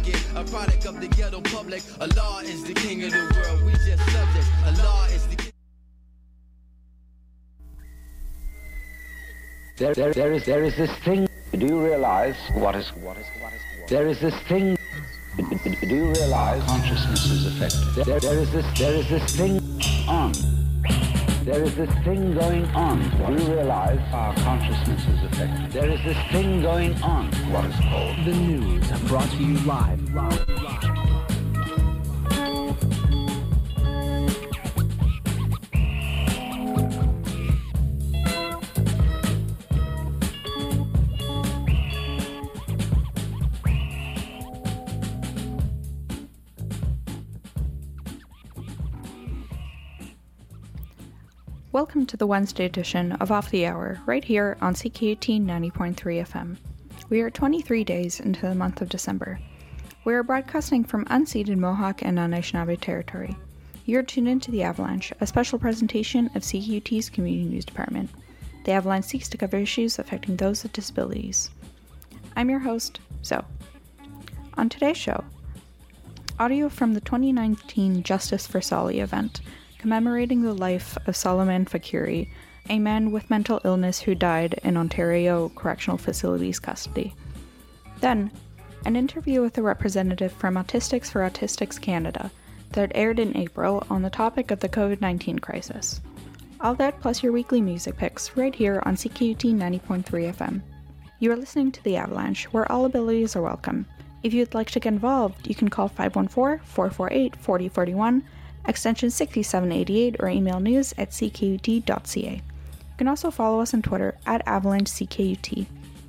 rugged, a product of the ghetto public. Allah is the king of the world, we just subjects. Allah is the king. There is this thing. Do you realize what is? There is this thing. Do you realize consciousness is affected? There is this thing on. There is this thing going on. Do you realize our consciousness is affected? There is this thing going on. What is called the news, brought to you live. Welcome to the Wednesday edition of Off the Hour, right here on CKUT 90.3 FM. We are 23 days into the month of December. We are broadcasting from unceded Mohawk and Anishinaabe territory. You're tuned into The Avalanche, a special presentation of CKUT's Community News Department. The Avalanche seeks to cover issues affecting those with disabilities. I'm your host, Zoe. On today's show, audio from the 2019 Justice for Sali event, commemorating the life of Solomon Fakiri, a man with mental illness who died in Ontario Correctional Facilities custody. Then, an interview with a representative from Autistics for Autistics Canada that aired in April on the topic of the COVID-19 crisis. All that plus your weekly music picks right here on CKUT 90.3 FM. You are listening to The Avalanche, where all abilities are welcome. If you'd like to get involved, you can call 514-448-4041, extension 6788, or email news@ckut.ca. You can also follow us on Twitter @AvalancheCKUT.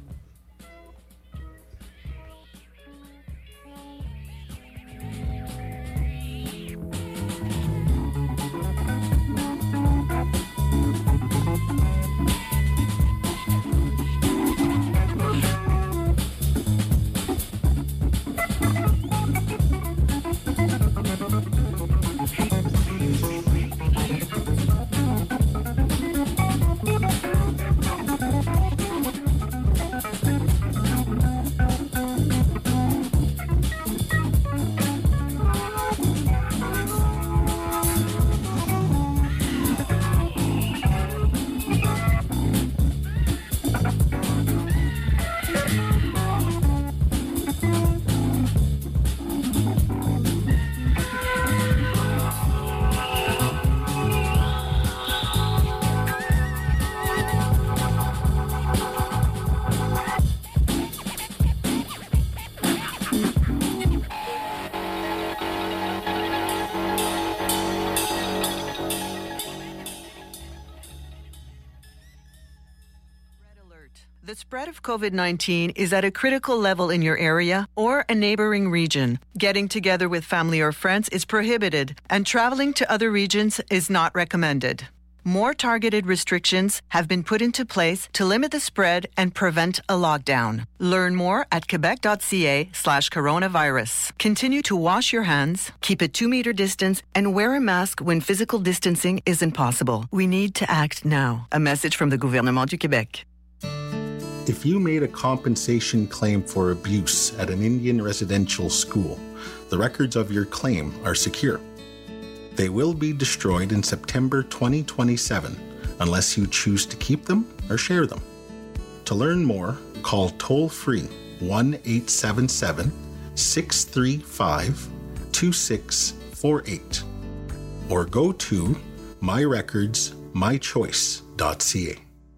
The spread of COVID-19 is at a critical level in your area or a neighboring region. Getting together with family or friends is prohibited, and traveling to other regions is not recommended. More targeted restrictions have been put into place to limit the spread and prevent a lockdown. Learn more at quebec.ca/coronavirus. Continue to wash your hands, keep a 2-meter distance, and wear a mask when physical distancing isn't possible. We need to act now. A message from the Gouvernement du Québec. If you made a compensation claim for abuse at an Indian residential school, the records of your claim are secure. They will be destroyed in September 2027 unless you choose to keep them or share them. To learn more, call toll-free 1-877-635-2648 or go to myrecordsmychoice.ca.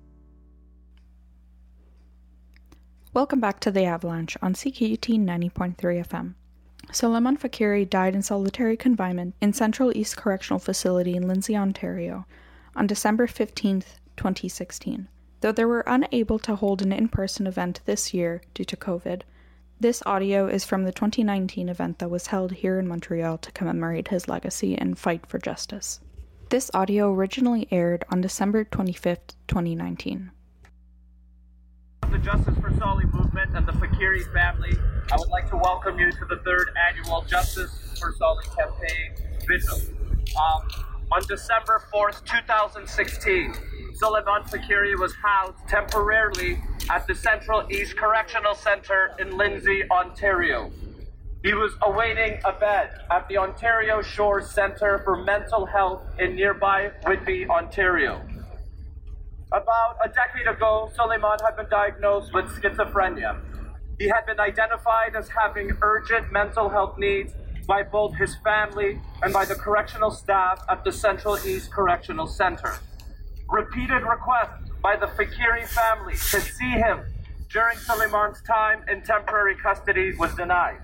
Welcome back to The Avalanche on CKUT 90.3 FM. Solomon Fakiri died in solitary confinement in Central East Correctional Facility in Lindsay, Ontario, on December 15, 2016. Though they were unable to hold an in-person event this year due to COVID, this audio is from the 2019 event that was held here in Montreal to commemorate his legacy and fight for justice. This audio originally aired on December 25, 2019. The Justice for Sali movement and the Fakiri family, I would like to welcome you to the 3rd annual Justice for Sali campaign vigil. On December 4th, 2016, Solomon Fakiri was housed temporarily at the Central East Correctional Centre in Lindsay, Ontario. He was awaiting a bed at the Ontario Shore Centre for Mental Health in nearby Whitby, Ontario. About a decade ago, Suleiman had been diagnosed with schizophrenia. He had been identified as having urgent mental health needs by both his family and by the correctional staff at the Central East Correctional Centre. Repeated requests by the Fakiri family to see him during Suleiman's time in temporary custody was denied.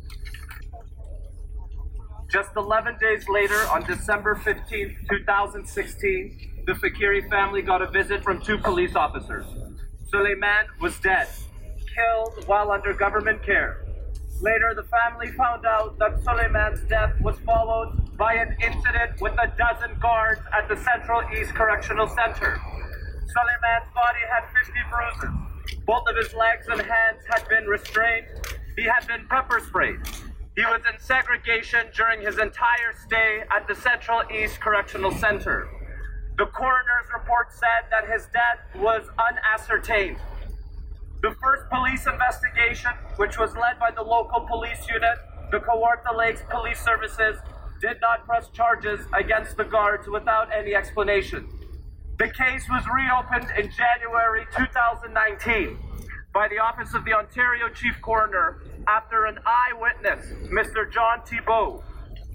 Just 11 days later, on December 15, 2016, the Fakiri family got a visit from 2 police officers. Suleiman was dead, killed while under government care. Later, the family found out that Suleiman's death was followed by an incident with a dozen guards at the Central East Correctional Centre. Suleiman's body had 50 bruises. Both of his legs and hands had been restrained. He had been pepper sprayed. He was in segregation during his entire stay at the Central East Correctional Centre. The coroner's report said that his death was unascertained. The first police investigation, which was led by the local police unit, the Kawartha Lakes Police Services, did not press charges against the guards without any explanation. The case was reopened in January 2019 by the Office of the Ontario Chief Coroner after an eyewitness, Mr. John Thibault,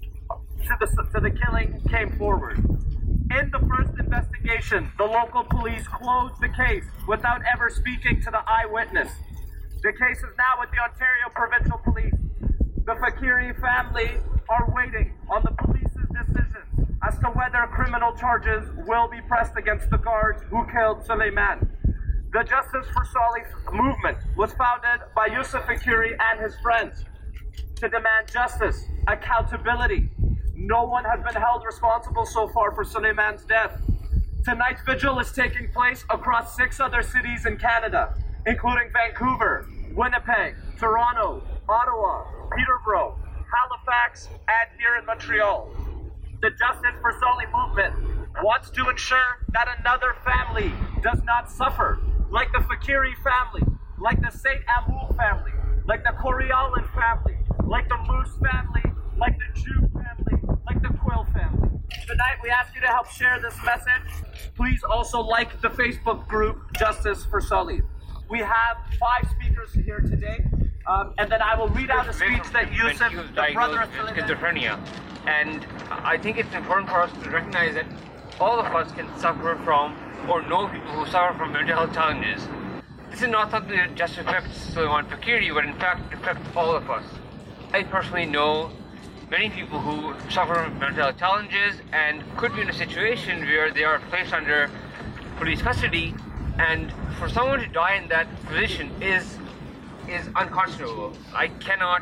to the killing came forward. In the first investigation, the local police closed the case without ever speaking to the eyewitness. The case is now with the Ontario Provincial Police. The Fakiri family are waiting on the police's decision as to whether criminal charges will be pressed against the guards who killed Suleiman. The Justice for Salih movement was founded by Yusuf Fakiri and his friends to demand justice, accountability. No one has been held responsible so far for Suleiman's death. Tonight's vigil is taking place across 6 other cities in Canada, including Vancouver, Winnipeg, Toronto, Ottawa, Peterborough, Halifax, and here in Montreal. The Justice for Salih movement wants to ensure that another family does not suffer, like the Fakiri family, like the Saint Amour family, like the Coriolan family, like the Moose family, like the Jew family, like the Quill family. Tonight we ask you to help share this message. Please also like the Facebook group Justice for Salih. We have 5 speakers here today, and then I will read out a speech that Yusuf, the brother of schizophrenia. And I think it's important for us to recognize that all of us can suffer from or know people who suffer from mental health challenges. This is not something that just affects Suleiman Fakiri, but in fact it affects all of us. I personally know many people who suffer from mental health challenges and could be in a situation where they are placed under police custody, and for someone to die in that position is unconscionable. I cannot,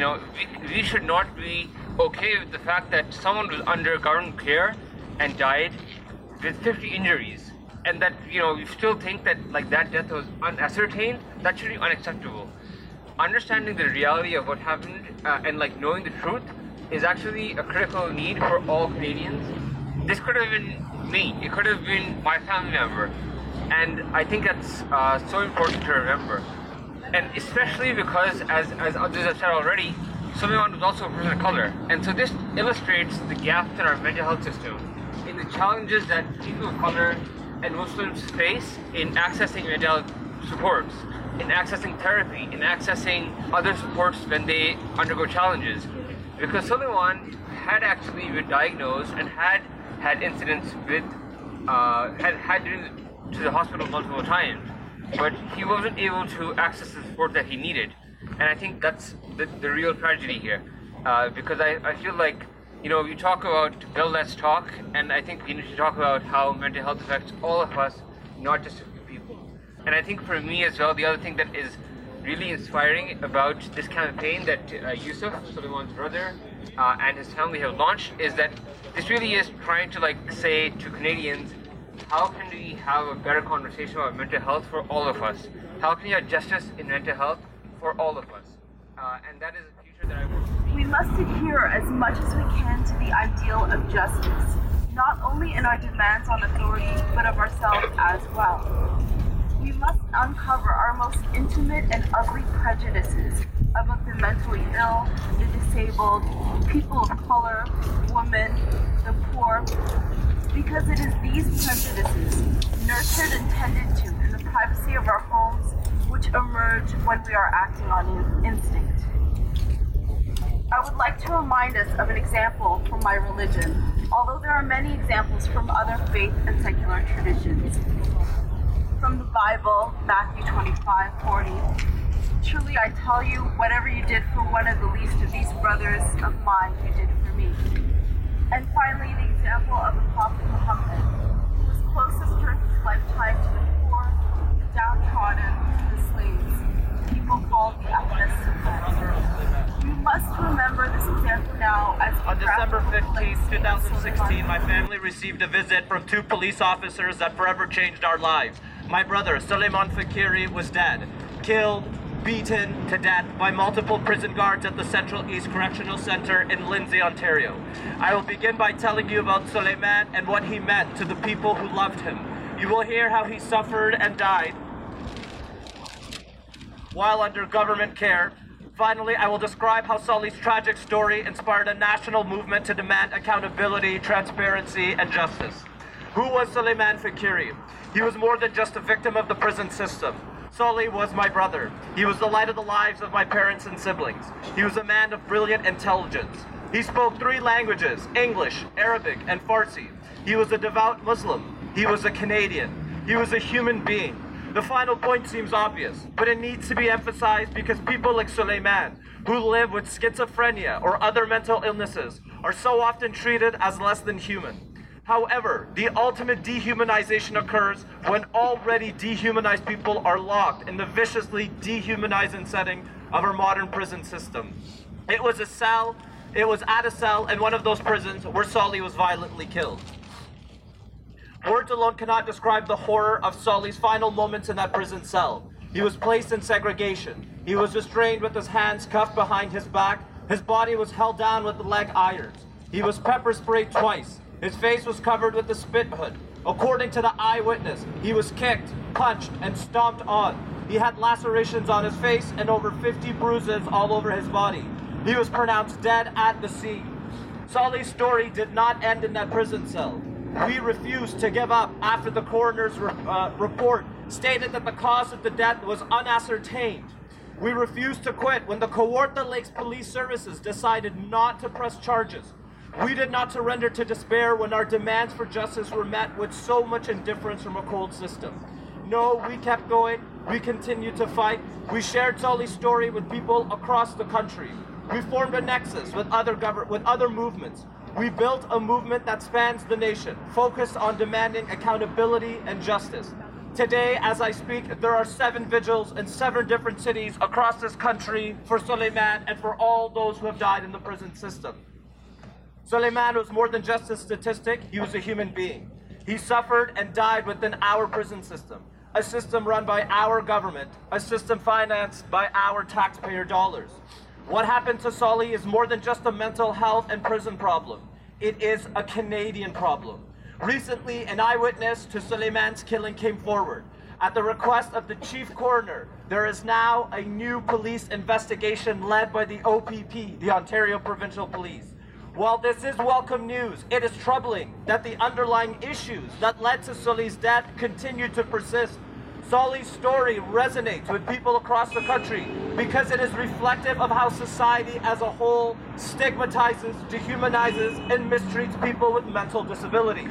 we should not be okay with the fact that someone was under government care and died with 50 injuries, and that, we still think that that death was unascertained. That should be unacceptable. Understanding the reality of what happened and knowing the truth is actually a critical need for all Canadians. This could have been me. It could have been my family member. And I think that's so important to remember. And especially because, as others have said already, Suleiman was also a person of color. And so this illustrates the gaps in our mental health system, in the challenges that people of color and Muslims face in accessing mental health supports, in accessing therapy, in accessing other supports when they undergo challenges. Because Suleiman had actually been diagnosed and had incidents with, had been to the hospital multiple times, but he wasn't able to access the support that he needed. And I think that's the real tragedy here, because I feel like, we talk about Bill Let's Talk, and I think we need to talk about how mental health affects all of us, not just a few people. And I think for me as well, the other thing that is really inspiring about this campaign that Yusuf, Suleiman's brother, and his family have launched is that this really is trying to say to Canadians, how can we have a better conversation about mental health for all of us? How can you have justice in mental health for all of us? And that is a future that I want to see. We must adhere as much as we can to the ideal of justice, not only in our demands on authorities, but of ourselves as well. We must uncover our most intimate and ugly prejudices about the mentally ill, disabled, people of color, women, the poor, because it is these prejudices, nurtured and tended to in the privacy of our homes, which emerge when we are acting on instinct. I would like to remind us of an example from my religion, although there are many examples from other faith and secular traditions. From the Bible, Matthew 25:40, truly I tell you, whatever you did for one of the least of these brothers of mine, you did for me. And finally, the example of the Prophet Muhammad, who was closest during his lifetime to the poor, the downtrodden, the slaves, people called the Ahlas. We must remember this example now as we On December 15, 2016, my family received a visit from two police officers that forever changed our lives. My brother, Suleiman Fakiri, was dead, killed, beaten to death by multiple prison guards at the Central East Correctional Center in Lindsay, Ontario. I will begin by telling you about Suleiman and what he meant to the people who loved him. You will hear how he suffered and died while under government care. Finally, I will describe how Solly's tragic story inspired a national movement to demand accountability, transparency, and justice. Who was Suleiman Fakiri? He was more than just a victim of the prison system. Solly was my brother. He was the light of the lives of my parents and siblings. He was a man of brilliant intelligence. He spoke 3 languages, English, Arabic, and Farsi. He was a devout Muslim. He was a Canadian. He was a human being. The final point seems obvious, but it needs to be emphasized because people like Suleiman, who live with schizophrenia or other mental illnesses, are so often treated as less than human. However, the ultimate dehumanization occurs when already dehumanized people are locked in the viciously dehumanizing setting of our modern prison system. It was at a cell in one of those prisons where Solly was violently killed. Words alone cannot describe the horror of Solly's final moments in that prison cell. He was placed in segregation. He was restrained with his hands cuffed behind his back. His body was held down with leg irons. He was pepper sprayed twice. His face was covered with a spit hood. According to the eyewitness, he was kicked, punched, and stomped on. He had lacerations on his face and over 50 bruises all over his body. He was pronounced dead at the scene. Solly's story did not end in that prison cell. We refused to give up after the coroner's report stated that the cause of the death was unascertained. We refused to quit when the Kawartha Lakes Police Services decided not to press charges. We did not surrender to despair when our demands for justice were met with so much indifference from a cold system. No, we kept going. We continued to fight. We shared Solly's story with people across the country. We formed a nexus with other movements. We built a movement that spans the nation, focused on demanding accountability and justice. Today, as I speak, there are 7 vigils in 7 different cities across this country for Suleiman and for all those who have died in the prison system. Suleiman was more than just a statistic, he was a human being. He suffered and died within our prison system, a system run by our government, a system financed by our taxpayer dollars. What happened to Solly is more than just a mental health and prison problem. It is a Canadian problem. Recently, an eyewitness to Suleiman's killing came forward. At the request of the chief coroner, there is now a new police investigation led by the OPP, the Ontario Provincial Police. While this is welcome news, it is troubling that the underlying issues that led to Solly's death continue to persist. Solly's story resonates with people across the country because it is reflective of how society as a whole stigmatizes, dehumanizes, and mistreats people with mental disabilities.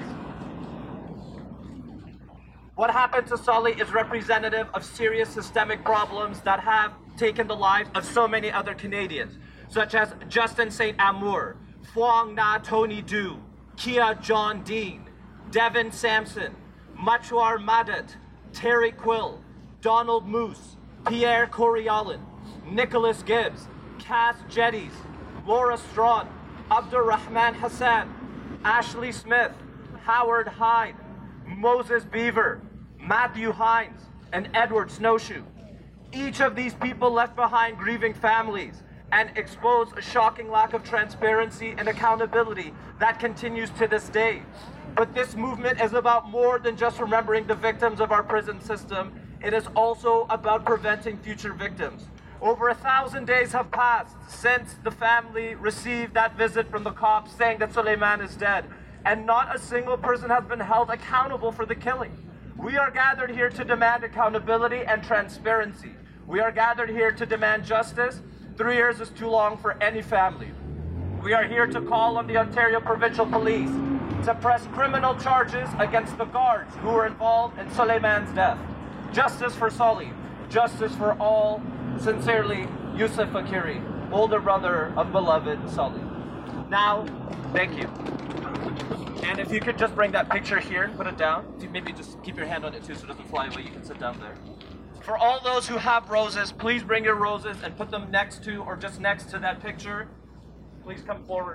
What happened to Solly is representative of serious systemic problems that have taken the lives of so many other Canadians, such as Justin St. Amour, Phuong Na Tony Du, Kia John Dean, Devin Sampson, Machwar Madat, Terry Quill, Donald Moose, Pierre Coriolan, Nicholas Gibbs, Cass Jeddies, Laura Strawn, Abdurrahman Hassan, Ashley Smith, Howard Hyde, Moses Beaver, Matthew Hines, and Edward Snowshoe. Each of these people left behind grieving families and exposed a shocking lack of transparency and accountability that continues to this day. But this movement is about more than just remembering the victims of our prison system. It is also about preventing future victims. Over 1,000 days have passed since the family received that visit from the cops saying that Suleiman is dead, and not a single person has been held accountable for the killing. We are gathered here to demand accountability and transparency. We are gathered here to demand justice. 3 years is too long for any family. We are here to call on the Ontario Provincial Police to press criminal charges against the guards who were involved in Suleiman's death. Justice for Solly. Justice for all. Sincerely, Yusuf Fakiri, older brother of beloved Solly. Now, thank you. And if you could just bring that picture here and put it down. Maybe just keep your hand on it too so it doesn't fly away. You can sit down there. For all those who have roses, please bring your roses and put them next to or just next to that picture. Please come forward.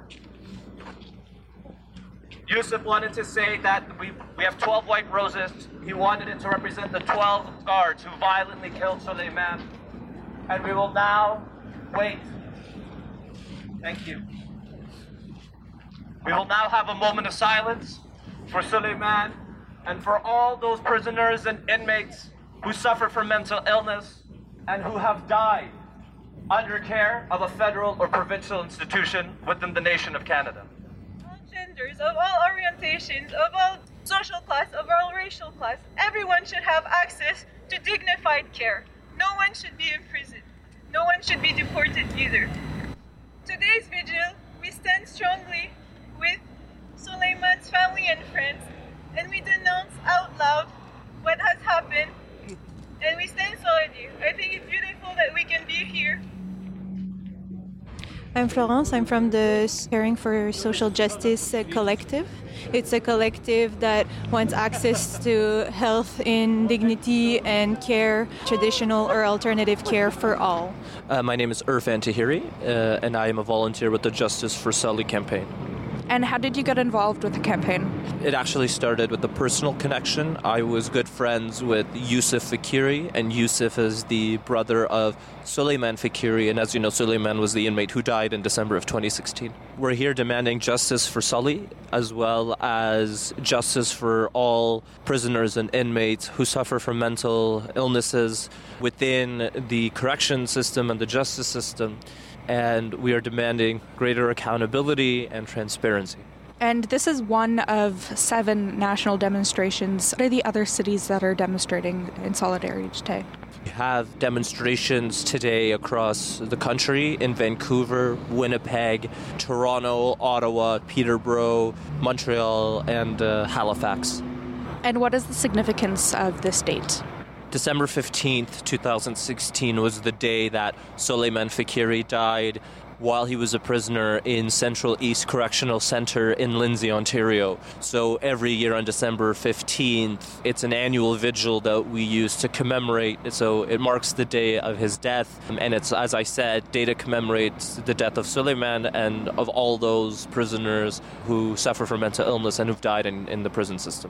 Yusuf wanted to say that we have 12 white roses. He wanted it to represent the 12 guards who violently killed Suleiman. And we will now wait. Thank you. We will now have a moment of silence for Suleiman and for all those prisoners and inmates who suffer from mental illness and who have died under care of a federal or provincial institution within the nation of Canada. All genders, of all orientations, of all social class, of all racial class, everyone should have access to dignified care. No one should be imprisoned. No one should be deported either. Today's vigil, we stand strongly with Suleiman's family and friends, and we denounce out loud what has happened, and we stand solid. I think it's beautiful that we can be here. I'm Florence. I'm from the Caring for Social Justice collective. It's a collective that wants access to health in dignity and care, traditional or alternative care for all. My name is Irfan Tahiri, and I am a volunteer with the Justice for Solly campaign. And how did you get involved with the campaign? It actually started with a personal connection. I was good friends with Yusuf Fakiri, and Yusuf is the brother of Suleiman Fakiri, and as you know, Suleiman was the inmate who died in December of 2016. We're here demanding justice for Solly, as well as justice for all prisoners and inmates who suffer from mental illnesses within the correction system and the justice system. And we are demanding greater accountability and transparency. And this is one of 7 national demonstrations. What are the other cities that are demonstrating in solidarity today? We have demonstrations today across the country in Vancouver, Winnipeg, Toronto, Ottawa, Peterborough, Montreal, and Halifax. And what is the significance of this date? December 15th, 2016 was the day that Suleiman Fakiri died while he was a prisoner in Central East Correctional Centre in Lindsay, Ontario. So every year on December 15th, it's an annual vigil that we use to commemorate. So it marks the day of his death. And it's, as I said, day to commemorate the death of Suleiman and of all those prisoners who suffer from mental illness and who've died in the prison system.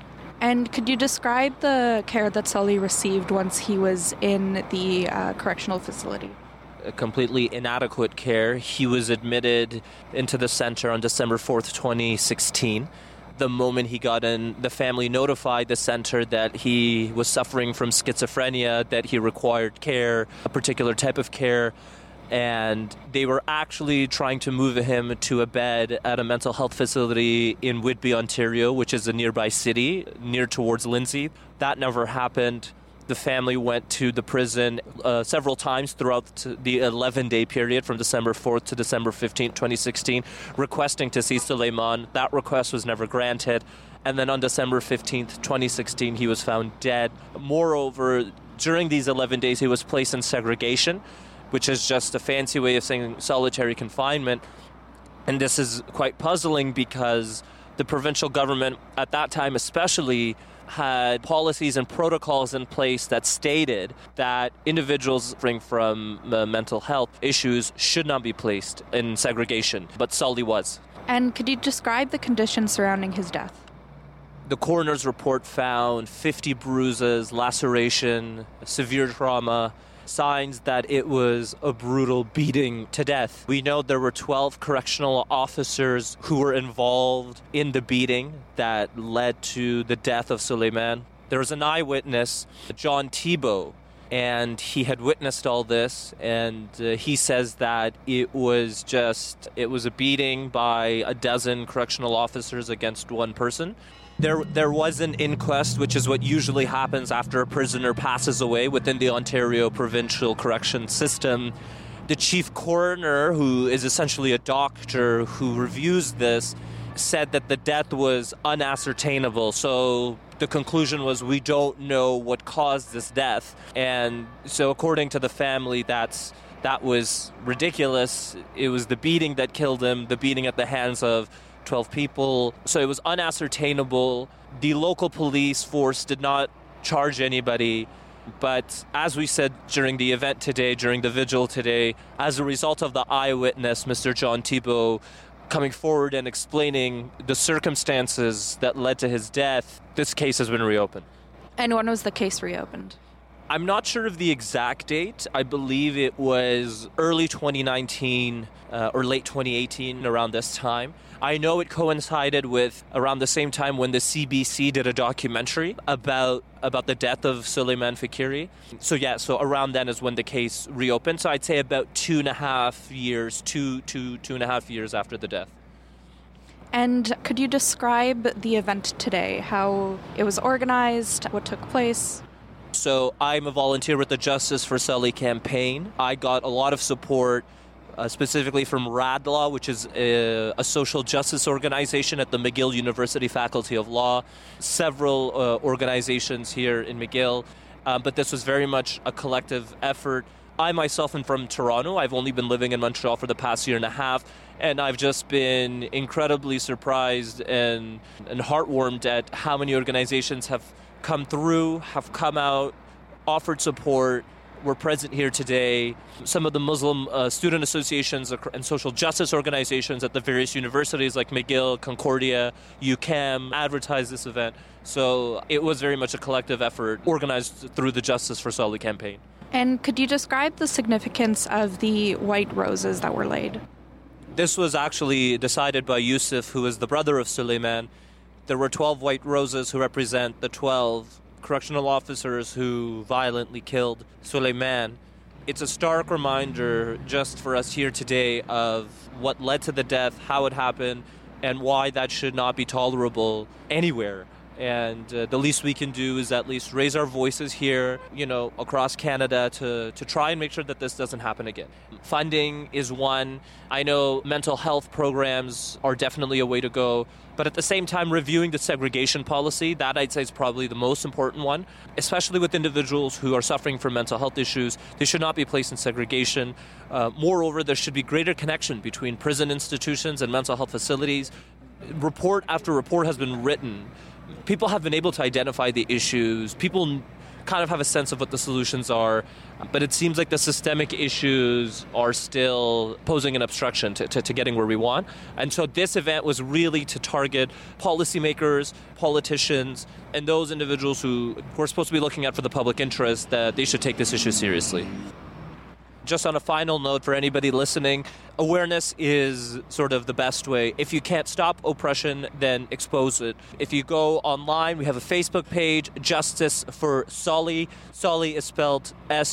And could you describe the care that Solly received once he was in the correctional facility? Completely inadequate care. He was admitted into the center on December 4th, 2016. The moment he got in, the family notified the center that he was suffering from schizophrenia, that he required care, a particular type of care. And they were actually trying to move him to a bed at a mental health facility in Whitby, Ontario, which is a nearby city, near towards Lindsay. That never happened. The family went to the prison several times throughout the 11-day period from December 4th to December 15th, 2016, requesting to see Suleiman. That request was never granted. And then on December 15th, 2016, he was found dead. Moreover, during these 11 days, he was placed in segregation, which is just a fancy way of saying solitary confinement. And this is quite puzzling because the provincial government at that time especially had policies and protocols in place that stated that individuals suffering from mental health issues should not be placed in segregation, but Solly was. And could you describe the conditions surrounding his death? The coroner's report found 50 bruises, laceration, severe trauma, signs that it was a brutal beating to death. We know there were 12 correctional officers who were involved in the beating that led to the death of Suleiman. There was an eyewitness, John Thibault, and he had witnessed all this, and he says that it was a beating by a dozen correctional officers against one person. There was an inquest, which is what usually happens after a prisoner passes away within the Ontario provincial correction system. The chief coroner, who is essentially a doctor who reviews this, said that the death was unascertainable. So the conclusion was, we don't know what caused this death. And so according to the family, that was ridiculous. It was the beating that killed him, the beating at the hands of 12 people. So it was unascertainable. The local police force did not charge anybody. But as we said during the event today, during the vigil today, as a result of the eyewitness, Mr. John Thibault, coming forward and explaining the circumstances that led to his death, this case has been reopened. And when was the case reopened? I'm not sure of the exact date. I believe it was early 2019 or late 2018, around this time. I know it coincided with around the same time when the CBC did a documentary about the death of Souleymane Fakiri. So around then is when the case reopened. So I'd say about 2.5 years, two and a half years after the death. And could you describe the event today, how it was organized, what took place? So I'm a volunteer with the Justice for Sully campaign. I got a lot of support specifically from RADLAW, which is a social justice organization at the McGill University Faculty of Law, several organizations here in McGill, but this was very much a collective effort. I myself am from Toronto. I've only been living in Montreal for the past year and a half, and I've just been incredibly surprised and heartwarmed at how many organizations have come through, have come out, offered support. We're present here today. Some of the Muslim student associations and social justice organizations at the various universities like McGill, Concordia, UQAM advertised this event. So it was very much a collective effort organized through the Justice for Sully campaign. And could you describe the significance of the white roses that were laid? This was actually decided by Yusuf, who is the brother of Souleymane. There were 12 white roses who represent the 12 correctional officers who violently killed Souleymane. It's a stark reminder just for us here today of what led to the death, how it happened, and why that should not be tolerable anywhere. And the least we can do is at least raise our voices here, across Canada to try and make sure that this doesn't happen again. Funding is one. I know mental health programs are definitely a way to go. But at the same time, reviewing the segregation policy, that I'd say is probably the most important one, especially with individuals who are suffering from mental health issues. They should not be placed in segregation. Moreover, there should be greater connection between prison institutions and mental health facilities. Report after report has been written. People have been able to identify the issues. People kind of have a sense of what the solutions are, but it seems like the systemic issues are still posing an obstruction to getting where we want. And so this event was really to target policymakers, politicians, and those individuals who are supposed to be looking out for the public interest, that they should take this issue seriously. Just on a final note for anybody listening, awareness is sort of the best way. If you can't stop oppression, then expose it. If you go online, we have a Facebook page, Justice for Sully. Sully is spelled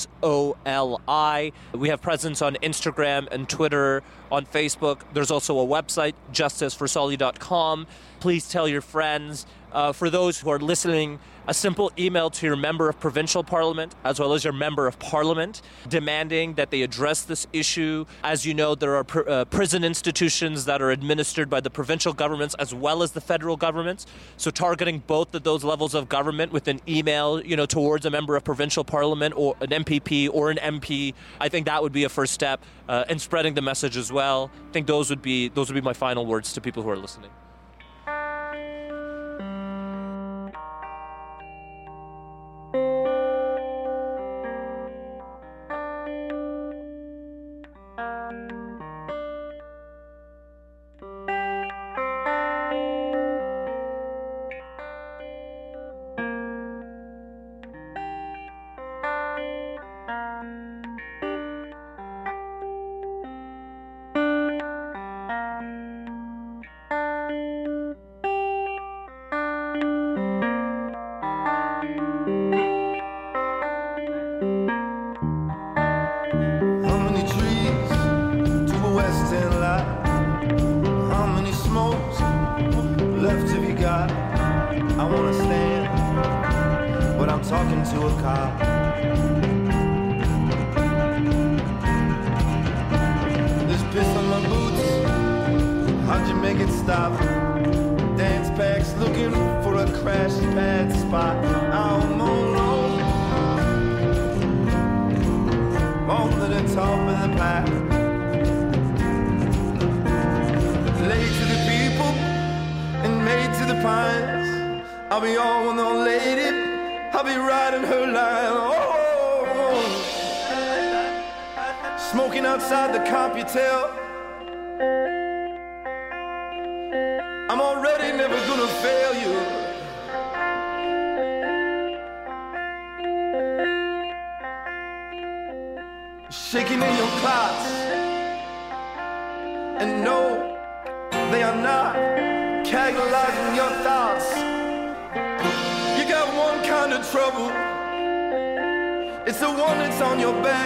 S-O-L-I. We have presence on Instagram and Twitter, on Facebook. There's also a website, justiceforsully.com. Please tell your friends. For those who are listening, a simple email to your member of provincial parliament as well as your member of parliament demanding that they address this issue. As you know, there are prison institutions that are administered by the provincial governments as well as the federal governments. So targeting both of those levels of government with an email, towards a member of provincial parliament or an MPP or an MP, I think that would be a first step, and spreading the message as well. I think those would be my final words to people who are listening. to a cop. There's piss on my boots, how'd you make it stop? Dance packs looking for a crash pad spot. I'm on to the top of the pack. Laid to the people and made to the pines. I'll be on the lady, I'll be riding her line. Oh, smoking outside the Computel. I'm already never gonna fail you. Shaking in your clots. And no, they are not catalyzing your thoughts. You got one kind of trouble. It's the one that's on your back.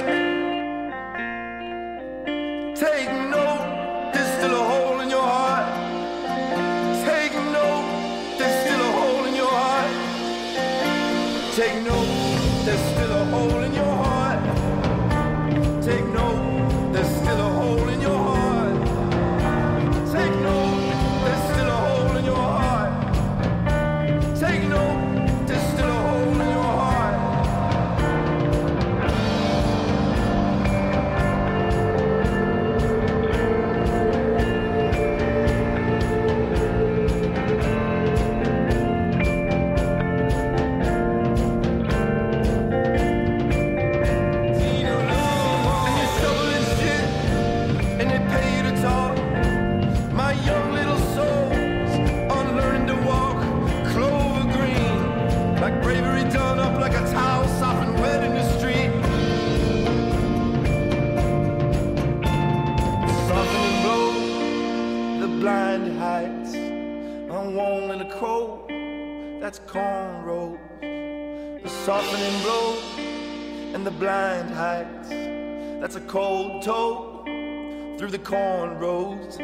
Take note, there's still a hole in your heart. Take note, there's still a hole in your heart. Take note, there's still a hole in your heart. Take note, there's still a hole in your heart. Take note, there's still a hole in your heart. Take note, there's still a hole in your heart. That's cornrows, the softening blows, and the blind heights. That's a cold toe through the cornrows.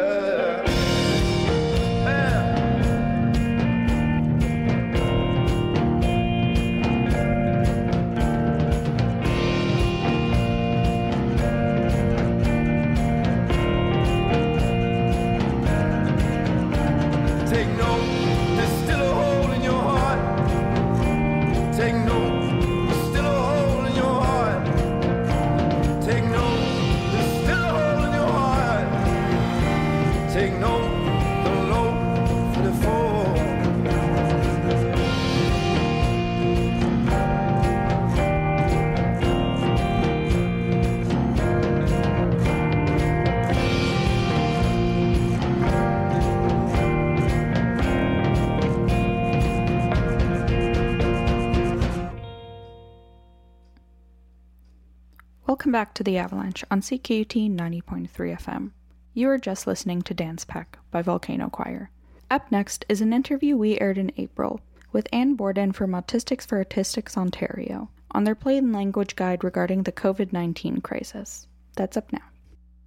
Welcome back to The Avalanche on CKUT 90.3 FM. You are just listening to Dance Pack by Volcano Choir. Up next is an interview we aired in April with Anne Borden from Autistics for Autistics Ontario on their plain language guide regarding the COVID-19 crisis. That's up now.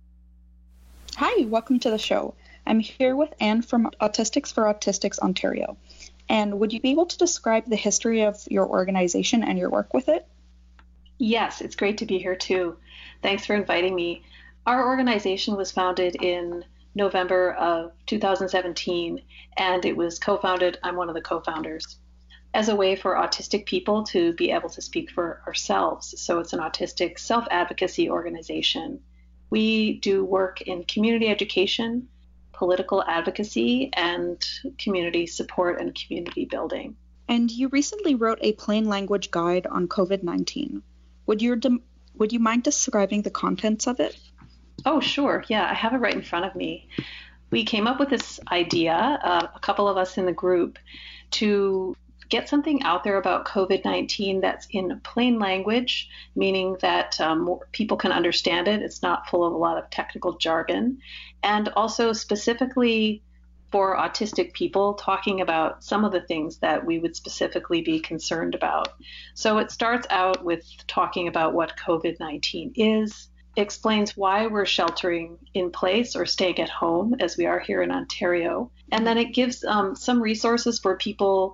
Hi, welcome to the show. I'm here with Anne from Autistics for Autistics Ontario. And would you be able to describe the history of your organization and your work with it? Yes, it's great to be here too. Thanks for inviting me. Our organization was founded in November of 2017, and it was co-founded, I'm one of the co-founders, as a way for autistic people to be able to speak for ourselves. So it's an autistic self-advocacy organization. We do work in community education, political advocacy, and community support and community building. And you recently wrote a plain language guide on COVID-19. Would you mind describing the contents of it? Oh, sure. Yeah, I have it right in front of me. We came up with this idea, a couple of us in the group, to get something out there about COVID-19 that's in plain language, meaning that more people can understand it. It's not full of a lot of technical jargon. And also specifically for autistic people, talking about some of the things that we would specifically be concerned about. So it starts out with talking about what COVID-19 is, explains why we're sheltering in place or staying at home, as we are here in Ontario. And then it gives some resources for people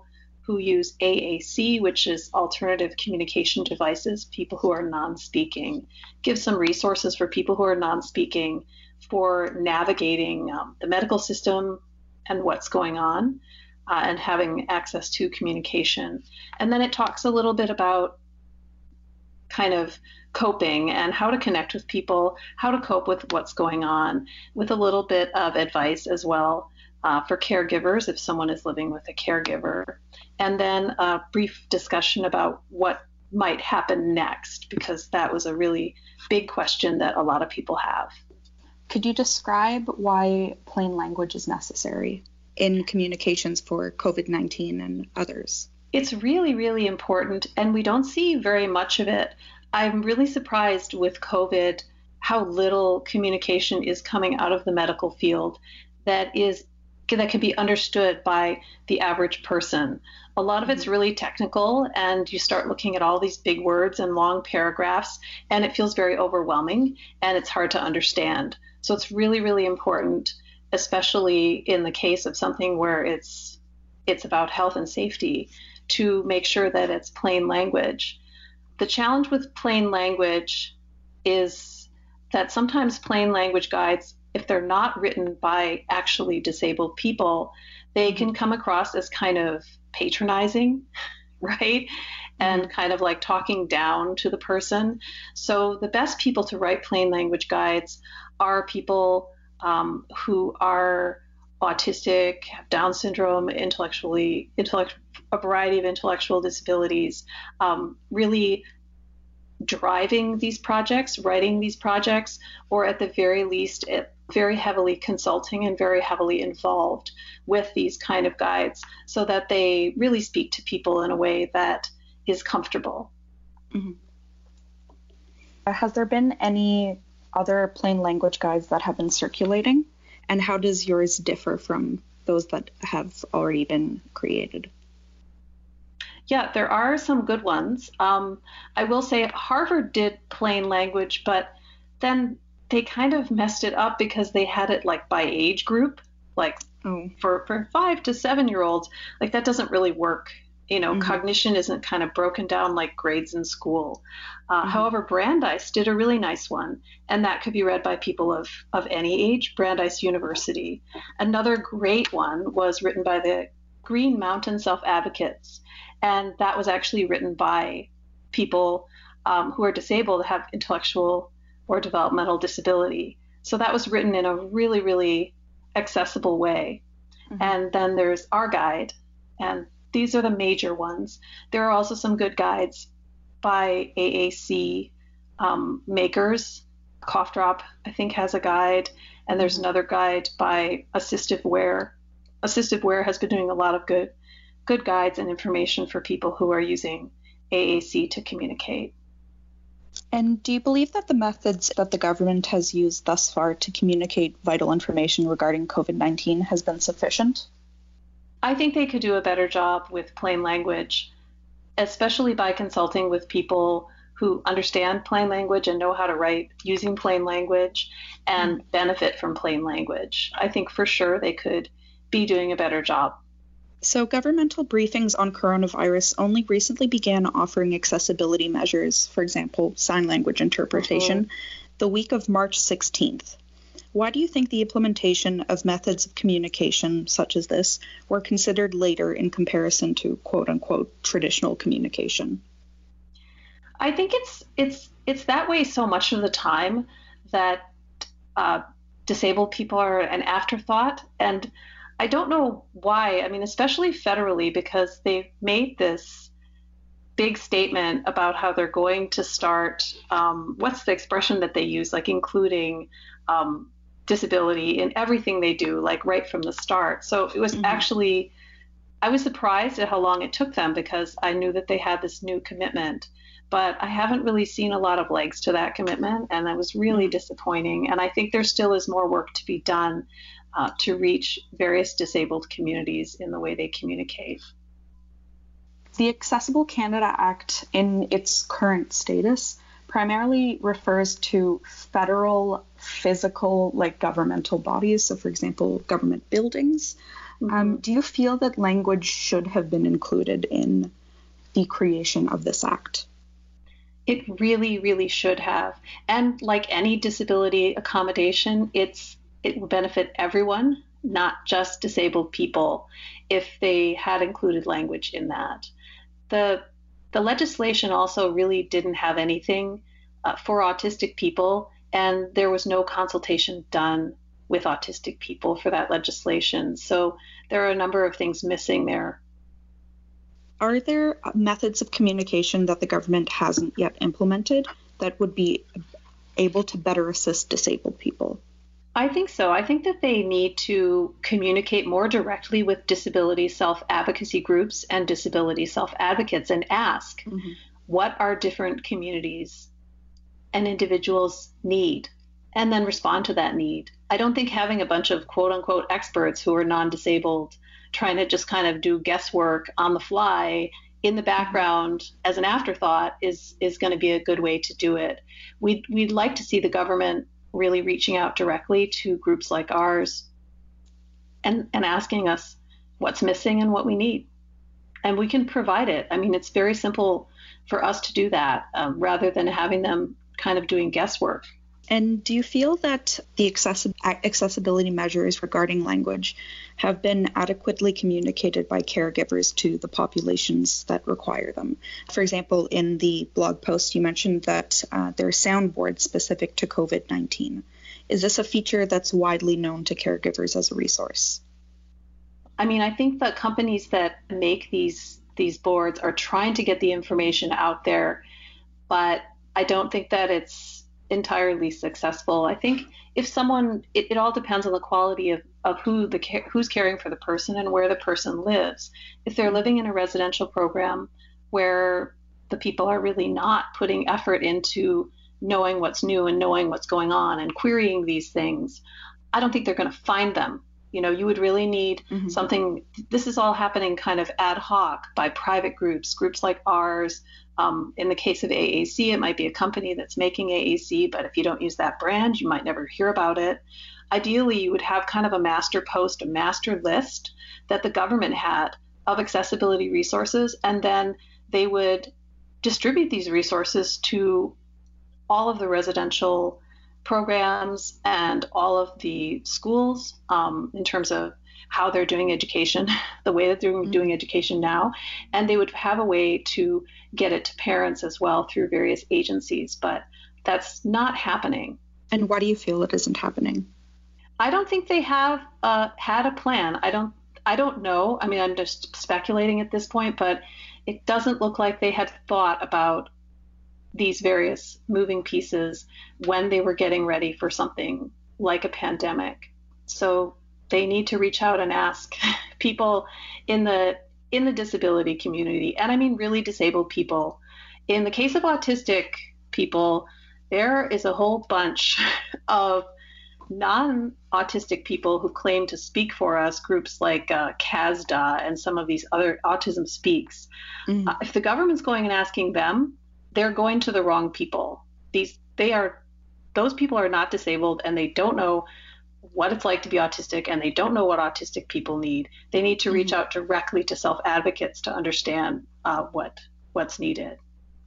who use AAC, which is Alternative Communication Devices, people who are non-speaking, give some resources for people who are non-speaking for navigating the medical system and what's going on and having access to communication. And then it talks a little bit about kind of coping and how to connect with people, how to cope with what's going on, with a little bit of advice as well for caregivers if someone is living with a caregiver. And then a brief discussion about what might happen next, because that was a really big question that a lot of people have. Could you describe why plain language is necessary in communications for COVID-19 and others? It's really, really important, and we don't see very much of it. I'm really surprised with COVID how little communication is coming out of the medical field that can be understood by the average person. A lot of it's really technical, and you start looking at all these big words and long paragraphs, and it feels very overwhelming, and it's hard to understand. So it's really, really important, especially in the case of something where it's about health and safety, to make sure that it's plain language. The challenge with plain language is that sometimes plain language guides, if they're not written by actually disabled people, they can come across as kind of patronizing, right? And kind of like talking down to the person. So the best people to write plain language guides are people who are autistic, have Down syndrome, a variety of intellectual disabilities, really driving these projects, writing these projects, or at the very least, very heavily consulting and very heavily involved with these kind of guides so that they really speak to people in a way that is comfortable. Mm-hmm. Has there been any other plain language guides that have been circulating? And how does yours differ from those that have already been created? Yeah, there are some good ones. I will say Harvard did plain language, but then they kind of messed it up because they had it like by age group, like for 5 to 7 year olds. Like that doesn't really work. Cognition isn't kind of broken down like grades in school. However, Brandeis did a really nice one, and that could be read by people of any age, Brandeis University. Another great one was written by the Green Mountain Self-Advocates, and that was actually written by people who are disabled, have intellectual or developmental disability. So that was written in a really, really accessible way. And then there's our guide, and these are the major ones. There are also some good guides by AAC makers. Cough Drop, I think, has a guide, and there's another guide by Assistive Wear. Assistive Wear has been doing a lot of good guides and information for people who are using AAC to communicate. And do you believe that the methods that the government has used thus far to communicate vital information regarding COVID-19 has been sufficient? I think they could do a better job with plain language, especially by consulting with people who understand plain language and know how to write using plain language and benefit from plain language. I think for sure they could be doing a better job. So governmental briefings on coronavirus only recently began offering accessibility measures, for example, sign language interpretation, the week of March 16th. Why do you think the implementation of methods of communication such as this were considered later in comparison to quote-unquote traditional communication? I think it's that way so much of the time that disabled people are an afterthought, and I don't know why. I mean, especially federally, because they've made this big statement about how they're going to start, what's the expression that they use, like including disability in everything they do, like right from the start. So it was actually, I was surprised at how long it took them because I knew that they had this new commitment, but I haven't really seen a lot of legs to that commitment, and that was really disappointing. And I think there still is more work to be done to reach various disabled communities in the way they communicate. The Accessible Canada Act, in its current status, primarily refers to federal physical, like governmental bodies. So, for example, government buildings. Do you feel that language should have been included in the creation of this act? It really, really should have. And like any disability accommodation, it would benefit everyone, not just disabled people, if they had included language in that. The legislation also really didn't have anything for autistic people, and there was no consultation done with autistic people for that legislation. So there are a number of things missing there. Are there methods of communication that the government hasn't yet implemented that would be able to better assist disabled people? I think so. I think that they need to communicate more directly with disability self-advocacy groups and disability self-advocates and ask, what our different communities and individuals need, and then respond to that need. I don't think having a bunch of quote-unquote experts who are non-disabled trying to just kind of do guesswork on the fly in the background as an afterthought is going to be a good way to do it. We'd like to see the government really reaching out directly to groups like ours and asking us what's missing and what we need. And we can provide it. I mean, it's very simple for us to do that rather than having them kind of doing guesswork. And do you feel that the accessibility measures regarding language have been adequately communicated by caregivers to the populations that require them? For example, in the blog post, you mentioned that there are soundboards specific to COVID-19. Is this a feature that's widely known to caregivers as a resource? I mean, I think the companies that make these boards are trying to get the information out there, but I don't think that it's entirely successful. I think if someone, it all depends on the quality of who's caring for the person and where the person lives. If they're living in a residential program where the people are really not putting effort into knowing what's new and knowing what's going on and querying these things, I don't think they're going to find them. You know, you would really need something. This is all happening kind of ad hoc by private groups like ours. In the case of AAC, it might be a company that's making AAC, but if you don't use that brand, you might never hear about it. Ideally, you would have kind of a master post, a master list that the government had of accessibility resources, and then they would distribute these resources to all of the residential programs and all of the schools in terms of how they're doing education, the way that they're doing education now. And they would have a way to get it to parents as well through various agencies, but that's not happening. And why do you feel it isn't happening? I don't think they have had a plan. I don't know. I mean, I'm just speculating at this point, but it doesn't look like they had thought about these various moving pieces when they were getting ready for something like a pandemic. So they need to reach out and ask people in the disability community, and I mean really disabled people. In the case of autistic people, there is a whole bunch of non-autistic people who claim to speak for us, groups like CASDA and some of these other Autism Speaks. If the government's going and asking them, they're going to the wrong people. Those people are not disabled, and they don't know what it's like to be autistic, and they don't know what autistic people need. They need to reach out directly to self-advocates to understand what's needed.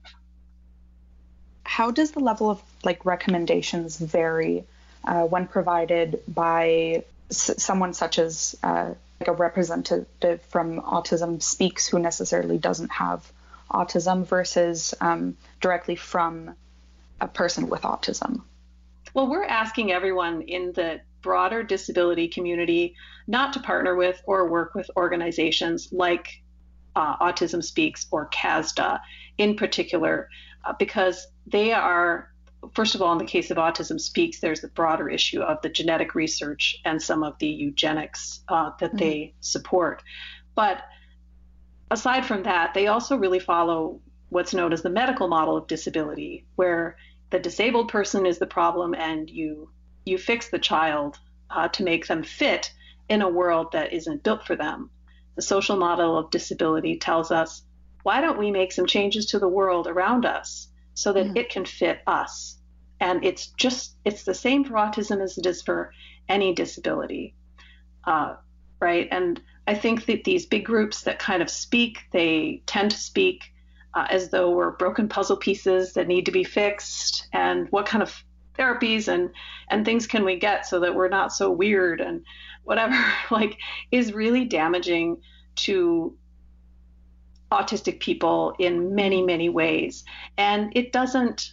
How does the level of recommendations vary when provided by someone such as a representative from Autism Speaks who necessarily doesn't have autism versus directly from a person with autism? Well, we're asking everyone in the broader disability community not to partner with or work with organizations like Autism Speaks or CASDA in particular, because they are, first of all, in the case of Autism Speaks, there's the broader issue of the genetic research and some of the eugenics that they support. But aside from that, they also really follow what's known as the medical model of disability, where the disabled person is the problem and you fix the child to make them fit in a world that isn't built for them. The social model of disability tells us, why don't we make some changes to the world around us so that it can fit us? And it's the same for autism as it is for any disability. right? And I think that these big groups that kind of speak, they tend to speak as though we're broken puzzle pieces that need to be fixed, and what kind of therapies and things can we get so that we're not so weird and whatever, like, is really damaging to autistic people in many, many ways. And it doesn't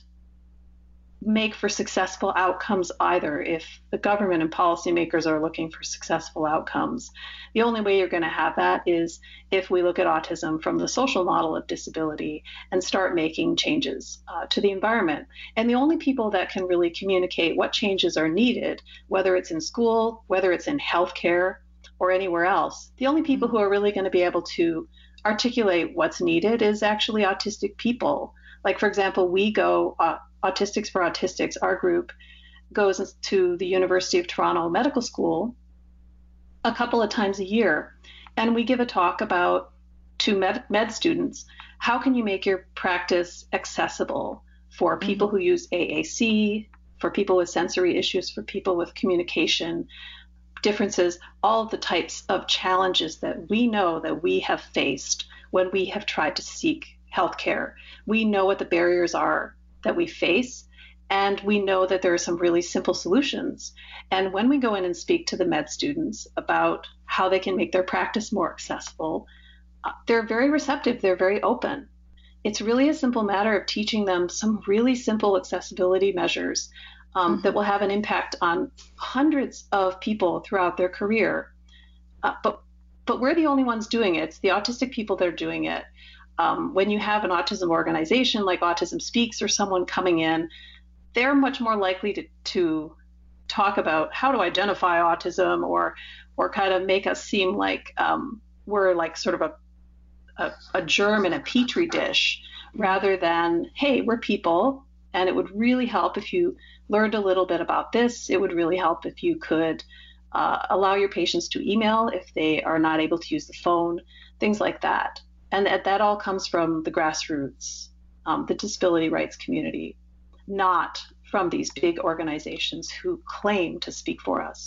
make for successful outcomes either. If the government and policymakers are looking for successful outcomes, the only way you're going to have that is if we look at autism from the social model of disability and start making changes to the environment. And the only people that can really communicate what changes are needed, whether it's in school, whether it's in healthcare or anywhere else, the only people who are really going to be able to articulate what's needed is actually autistic people. Like, for example, we go, Autistics for Autistics, our group goes to the University of Toronto Medical School a couple of times a year, and we give a talk about to med students, how can you make your practice accessible for people who use AAC, for people with sensory issues, for people with communication differences, all of the types of challenges that we know that we have faced when we have tried to seek healthcare. We know what the barriers are that we face, and we know that there are some really simple solutions. And when we go in and speak to the med students about how they can make their practice more accessible, they're very receptive, they're very open. It's really a simple matter of teaching them some really simple accessibility measures that will have an impact on hundreds of people throughout their career. But we're the only ones doing it. It's the autistic people that are doing it. When you have an autism organization like Autism Speaks or someone coming in, they're much more likely to talk about how to identify autism or kind of make us seem like we're like sort of a germ in a petri dish, rather than, hey, we're people, and it would really help if you learned a little bit about this. It would really help if you could allow your patients to email if they are not able to use the phone, things like that. And that all comes from the grassroots, the disability rights community, not from these big organizations who claim to speak for us.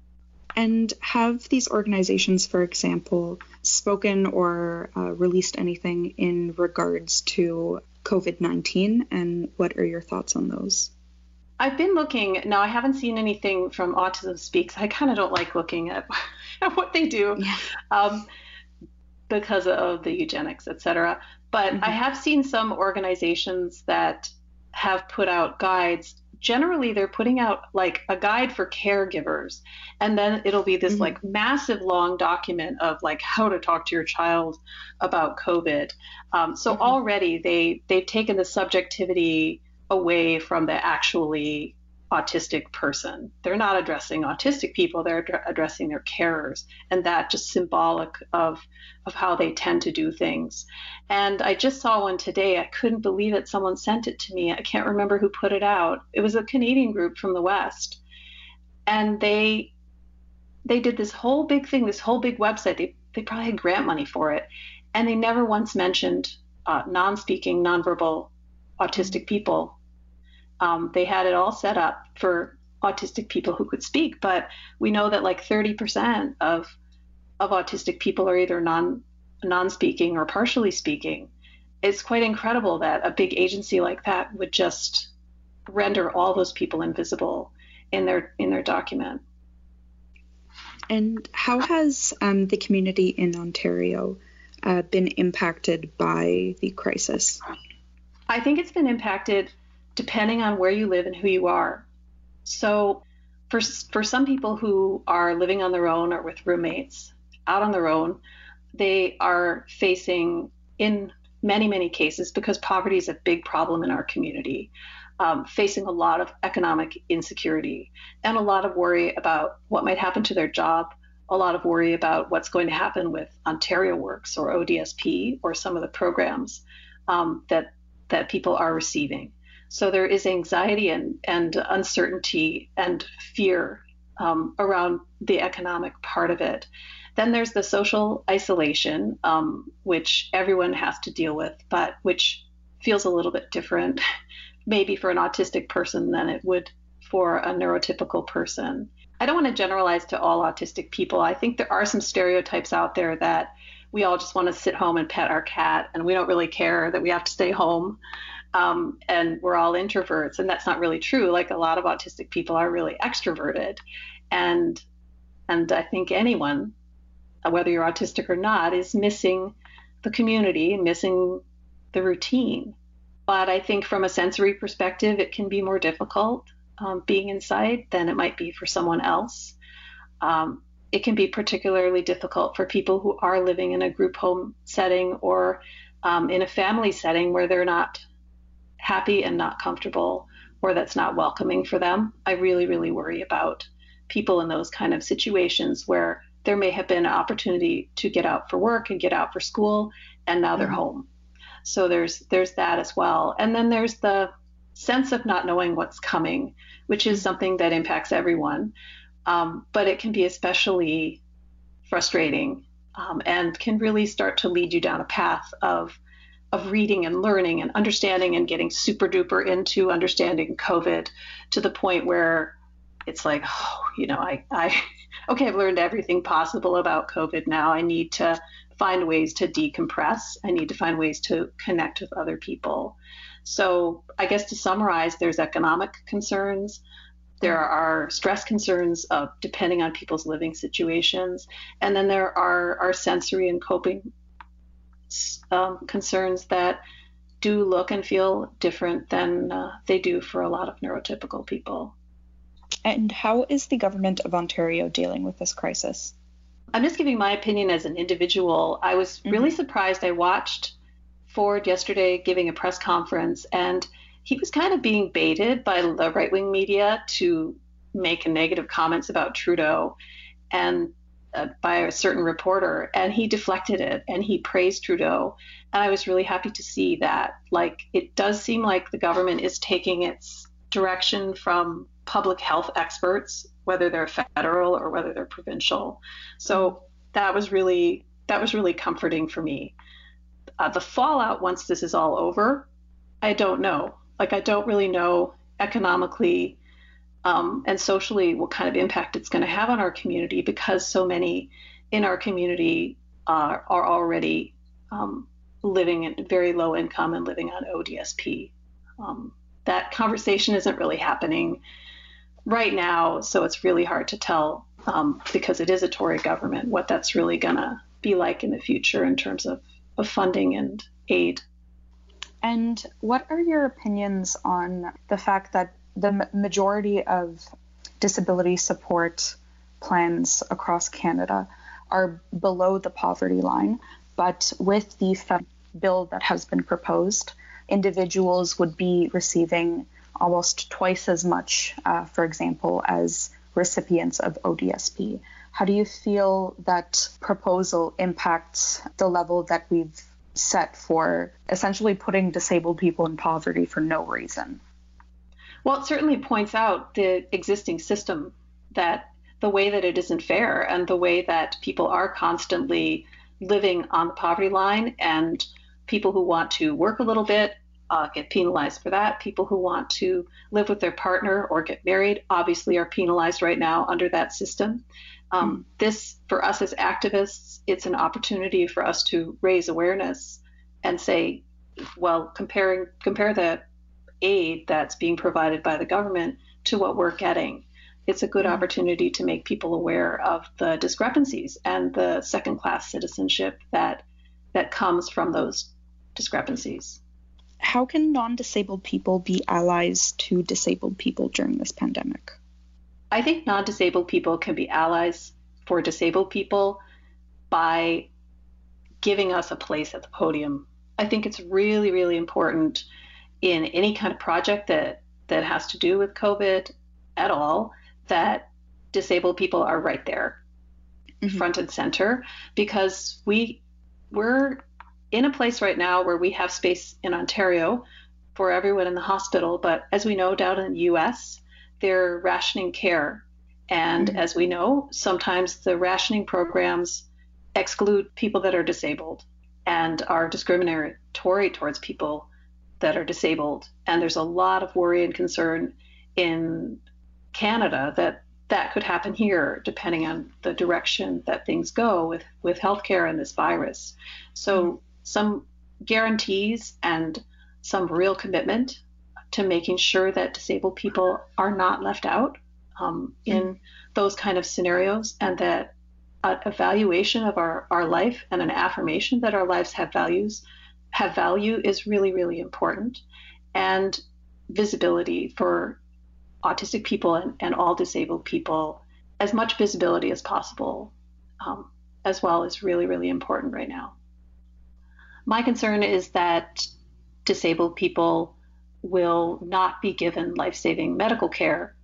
And have these organizations, for example, spoken or released anything in regards to COVID-19? And what are your thoughts on those? I've been looking. Now, I haven't seen anything from Autism Speaks. I kind of don't like looking at what they do. Yeah. Because of the eugenics, et cetera. But I have seen some organizations that have put out guides. Generally, they're putting out like a guide for caregivers, and then it'll be this like massive long document of like how to talk to your child about COVID. So already they've taken the subjectivity away from the actually autistic person. They're not addressing autistic people, they're addressing their carers, and that just symbolic of how they tend to do things. And I just saw one today. I couldn't believe it. Someone sent it to me. I can't remember who put it out. It was a Canadian group from the West, and they did this whole big thing, this whole big website. They probably had grant money for it, and they never once mentioned non-speaking, nonverbal autistic people. They had it all set up for autistic people who could speak, but we know that like 30% of autistic people are either non-speaking or partially speaking. It's quite incredible that a big agency like that would just render all those people invisible in their document. And how has the community in Ontario been impacted by the crisis? I think it's been impacted depending on where you live and who you are. So for some people who are living on their own or with roommates out on their own, they are facing, in many, many cases, because poverty is a big problem in our community, facing a lot of economic insecurity and a lot of worry about what might happen to their job, a lot of worry about what's going to happen with Ontario Works or ODSP or some of the programs that people are receiving. So there is anxiety and uncertainty and fear around the economic part of it. Then there's the social isolation, which everyone has to deal with, but which feels a little bit different, maybe for an autistic person than it would for a neurotypical person. I don't want to generalize to all autistic people. I think there are some stereotypes out there that we all just want to sit home and pet our cat, and we don't really care that we have to stay home, and we're all introverts. And that's not really true. Like, a lot of autistic people are really extroverted. And I think anyone, whether you're autistic or not, is missing the community, missing the routine. But I think from a sensory perspective, it can be more difficult being inside than it might be for someone else. It can be particularly difficult for people who are living in a group home setting or in a family setting where they're not happy and not comfortable, or that's not welcoming for them. I really, really worry about people in those kind of situations where there may have been an opportunity to get out for work and get out for school, and now they're home. So there's that as well. And then there's the sense of not knowing what's coming, which is something that impacts everyone. But it can be especially frustrating and can really start to lead you down a path of reading and learning and understanding and getting super duper into understanding COVID to the point where it's like, I've learned everything possible about COVID now. I need to find ways to decompress. I need to find ways to connect with other people. So I guess to summarize, there's economic concerns. There are stress concerns depending on people's living situations. And then there are sensory and coping concerns that do look and feel different than they do for a lot of neurotypical people. And how is the government of Ontario dealing with this crisis? I'm just giving my opinion as an individual. I was really surprised. I watched Ford yesterday giving a press conference, and he was kind of being baited by the right-wing media to make negative comments about Trudeau and by a certain reporter, and he deflected it and he praised Trudeau. And I was really happy to see that. Like, it does seem like the government is taking its direction from public health experts, whether they're federal or whether they're provincial. So that was really comforting for me. The fallout once this is all over, I don't know. Like, I don't really know economically and socially what kind of impact it's going to have on our community, because so many in our community are already living at very low income and living on ODSP. That conversation isn't really happening right now, so it's really hard to tell because it is a Tory government what that's really going to be like in the future in terms of funding and aid. And what are your opinions on the fact that the majority of disability support plans across Canada are below the poverty line, but with the bill that has been proposed, individuals would be receiving almost twice as much, for example, as recipients of ODSP. How do you feel that proposal impacts the level that we've set for essentially putting disabled people in poverty for no reason? Well, it certainly points out the existing system, that the way that it isn't fair and the way that people are constantly living on the poverty line, and people who want to work a little bit get penalized for that. People who want to live with their partner or get married obviously are penalized right now under that system. This, for us as activists, it's an opportunity for us to raise awareness and say, well, compare the aid that's being provided by the government to what we're getting. It's a good opportunity to make people aware of the discrepancies and the second-class citizenship that comes from those discrepancies. How can non-disabled people be allies to disabled people during this pandemic? I think non-disabled people can be allies for disabled people by giving us a place at the podium. I think it's really, really important in any kind of project that has to do with COVID at all, that disabled people are right there, front and center, because we're in a place right now where we have space in Ontario for everyone in the hospital. But as we know, down in the US, they're rationing care. And as we know, sometimes the rationing programs exclude people that are disabled and are discriminatory towards people that are disabled. And there's a lot of worry and concern in Canada that that could happen here depending on the direction that things go with healthcare and this virus. So some guarantees and some real commitment to making sure that disabled people are not left out in those kind of scenarios, and that an evaluation of our life and an affirmation that our lives have value is really, really important. And visibility for autistic people and all disabled people, as much visibility as possible, as well, is really, really important right now. My concern is that disabled people will not be given life-saving medical care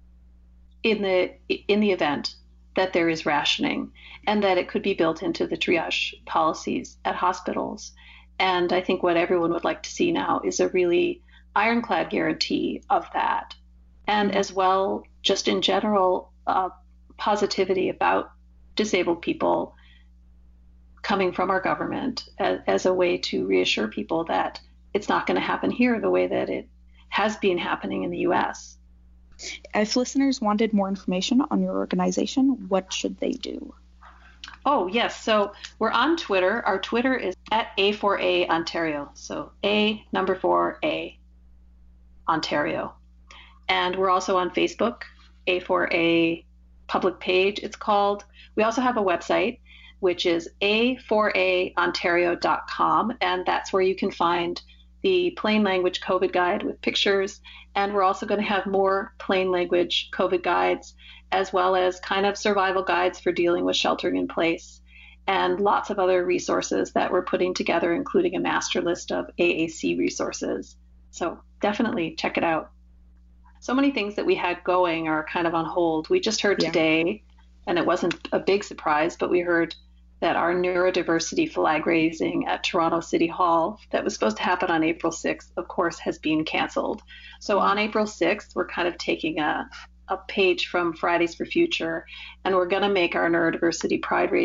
in the event that there is rationing, and that it could be built into the triage policies at hospitals. And I think what everyone would like to see now is a really ironclad guarantee of that. And as well, just in general, positivity about disabled people coming from our government as a way to reassure people that it's not going to happen here the way that it has been happening in the U.S. If listeners wanted more information on your organization, what should they do? Oh, yes. So we're on Twitter. Our Twitter is at A4A Ontario. So A4A Ontario. And we're also on Facebook, A4A public page, it's called. We also have a website, which is a4aontario.com. And that's where you can find the plain language COVID guide with pictures. And we're also going to have more plain language COVID guides, as well as kind of survival guides for dealing with sheltering in place, and lots of other resources that we're putting together, including a master list of AAC resources. So definitely check it out. So many things that we had going are kind of on hold. We just heard today, and it wasn't a big surprise, but we heard that our neurodiversity flag raising at Toronto City Hall that was supposed to happen on April 6th, of course, has been canceled. So on April 6th, we're kind of taking a page from Fridays for Future, and we're going to make our neurodiversity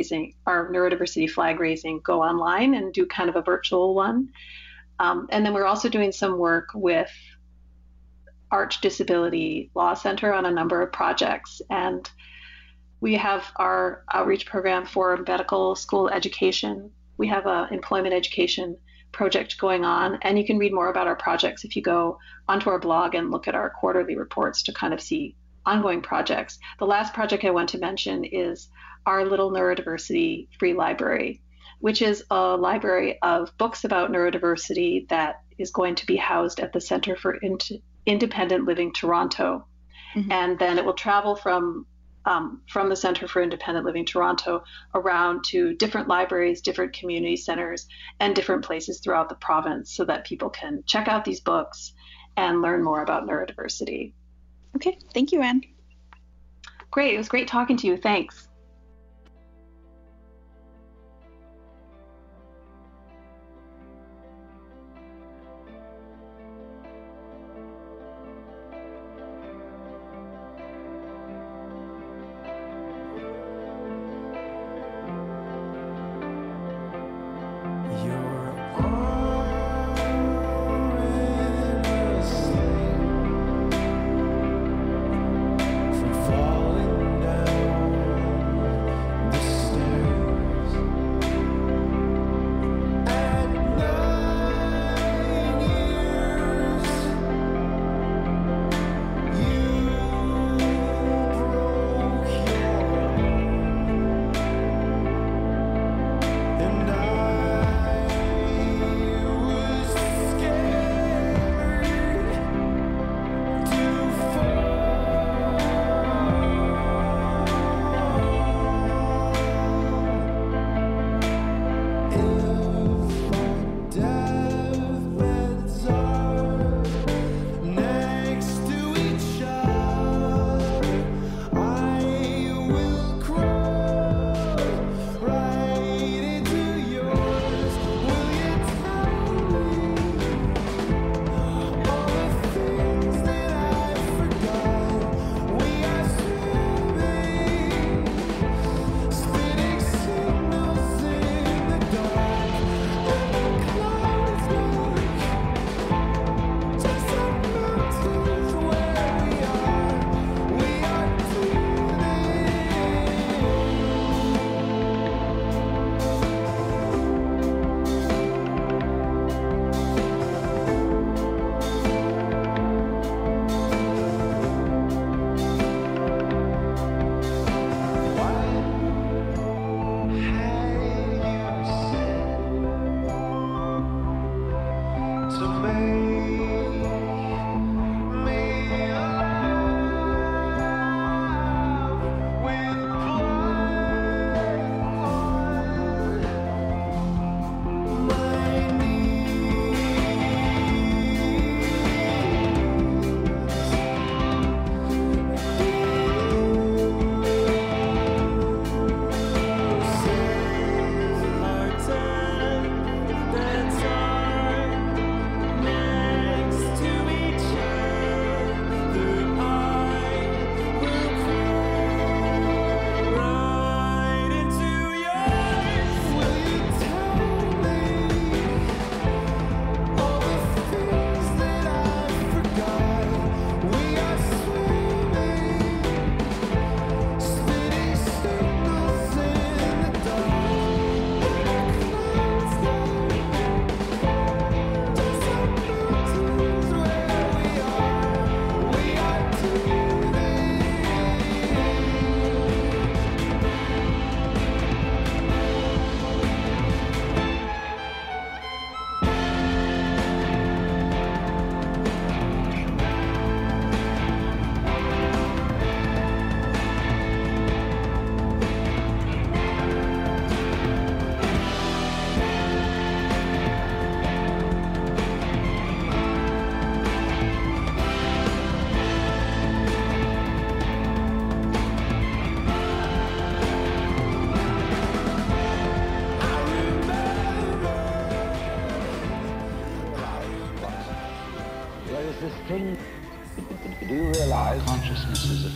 flag raising go online and do kind of a virtual one. And then we're also doing some work with Arch Disability Law Center on a number of projects. And we have our outreach program for medical school education. We have an employment education project going on, and you can read more about our projects if you go onto our blog and look at our quarterly reports to kind of see ongoing projects. The last project I want to mention is our little neurodiversity free library, which is a library of books about neurodiversity that is going to be housed at the Centre for Independent Living Toronto. And then it will travel from the Centre for Independent Living Toronto around to different libraries, different community centers, and different places throughout the province so that people can check out these books and learn more about neurodiversity. Okay, thank you, Anne. Great, it was great talking to you. Thanks. Falling down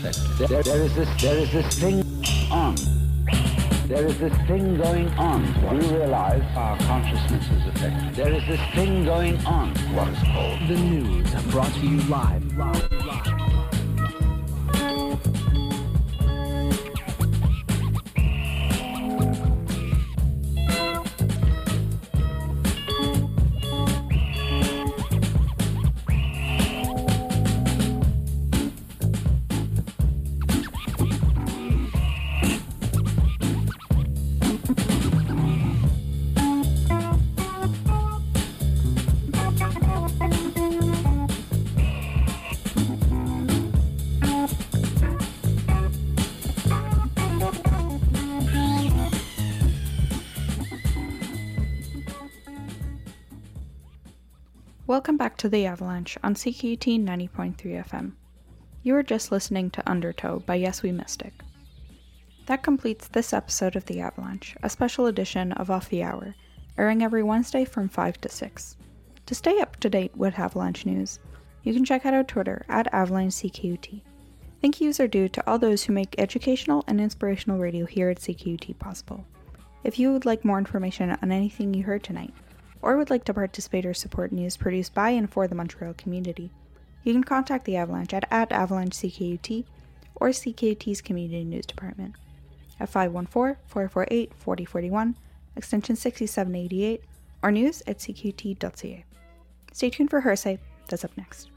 affected. There is this thing on. There is this thing going on. Do you realize our consciousness is affected? There is this thing going on. What is called the news, brought to you live. Welcome back to The Avalanche on CQUT 90.3 FM. You were just listening to Undertow by Yes We Mystic. That completes this episode of The Avalanche, a special edition of Off the Hour, airing every Wednesday from 5 to 6. To stay up to date with Avalanche news, you can check out our Twitter at AvalancheCQUT. Thank yous are due to all those who make educational and inspirational radio here at CQUT possible. If you would like more information on anything you heard tonight, or would like to participate or support news produced by and for the Montreal community, you can contact the Avalanche at AvalancheCQUT or CQUT's Community News Department at 514-448-4041, extension 6788, or news@cqut.ca. Stay tuned for Hearsay, that's up next.